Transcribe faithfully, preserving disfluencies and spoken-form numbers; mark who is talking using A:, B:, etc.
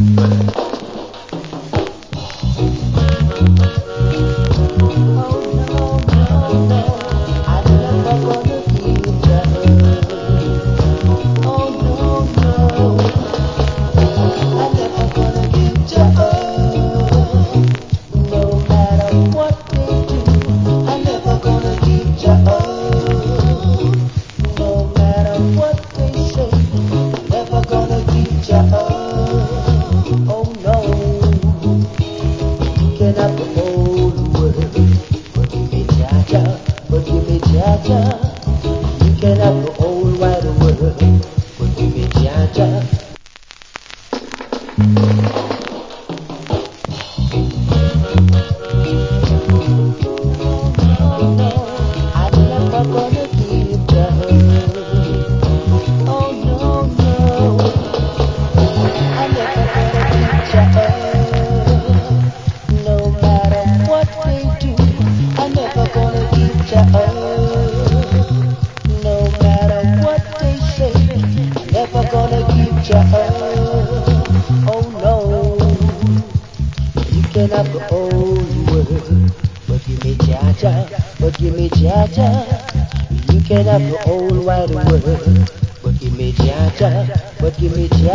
A: You can have the whole wide world, but give me Jaja, but give me Jaja.